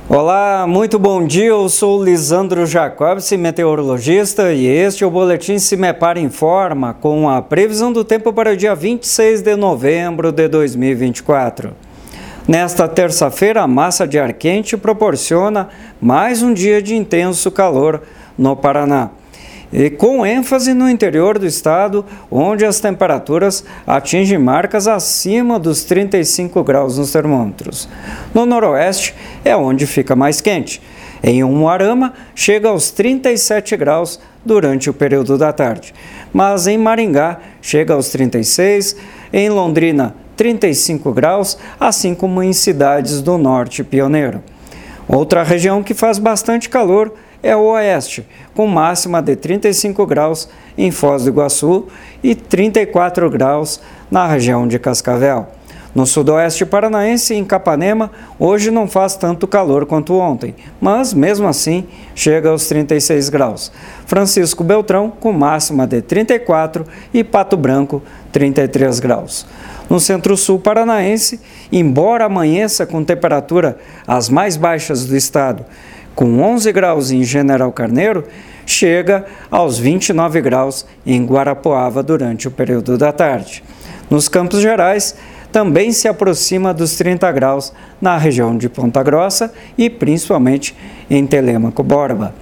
Olá, muito bom dia, eu sou Lisandro Jacobson, meteorologista, e este é o Boletim CIMEPAR Informa, com a previsão do tempo para o dia 26 de novembro de 2024. Nesta terça-feira, a massa de ar quente proporciona mais um dia de intenso calor no Paraná, e com ênfase no interior do estado, onde as temperaturas atingem marcas acima dos 35 graus nos termômetros. No noroeste é onde fica mais quente. Em Umuarama, chega aos 37 graus durante o período da tarde. Mas em Maringá, chega aos 36, em Londrina, 35 graus, assim como em cidades do norte pioneiro. Outra região que faz bastante calor é o oeste, com máxima de 35 graus em Foz do Iguaçu e 34 graus na região de Cascavel. No sudoeste paranaense, em Capanema, hoje não faz tanto calor quanto ontem, mas mesmo assim chega aos 36 graus. Francisco Beltrão, com máxima de 34 e Pato Branco, 33 graus. No centro-sul paranaense, embora amanheça com temperatura as mais baixas do estado, com 11 graus em General Carneiro, chega aos 29 graus em Guarapuava durante o período da tarde. Nos Campos Gerais, também se aproxima dos 30 graus na região de Ponta Grossa e principalmente em Telêmaco-Borba.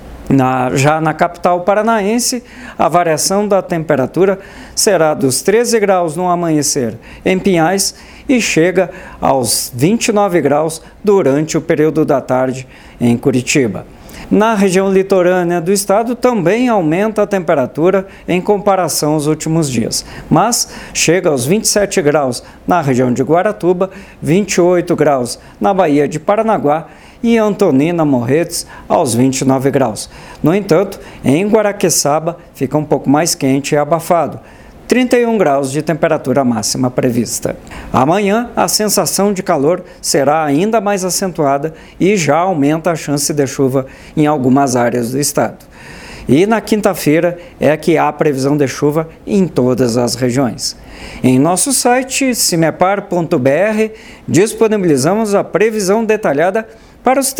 Já na capital paranaense, a variação da temperatura será dos 13 graus no amanhecer em Pinhais e chega aos 29 graus durante o período da tarde em Curitiba. Na região litorânea do estado também aumenta a temperatura em comparação aos últimos dias, mas chega aos 27 graus na região de Guaratuba, 28 graus na Baía de Paranaguá e Antonina Morretes aos 29 graus. No entanto, em Guaraqueçaba fica um pouco mais quente e abafado, 31 graus de temperatura máxima prevista. Amanhã, a sensação de calor será ainda mais acentuada e já aumenta a chance de chuva em algumas áreas do estado. E na quinta-feira é que há previsão de chuva em todas as regiões. Em nosso site, cimepar.br, disponibilizamos a previsão detalhada para os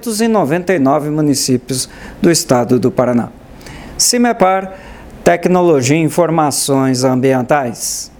399 municípios do estado do Paraná. CIMEPAR, Tecnologia e Informações Ambientais.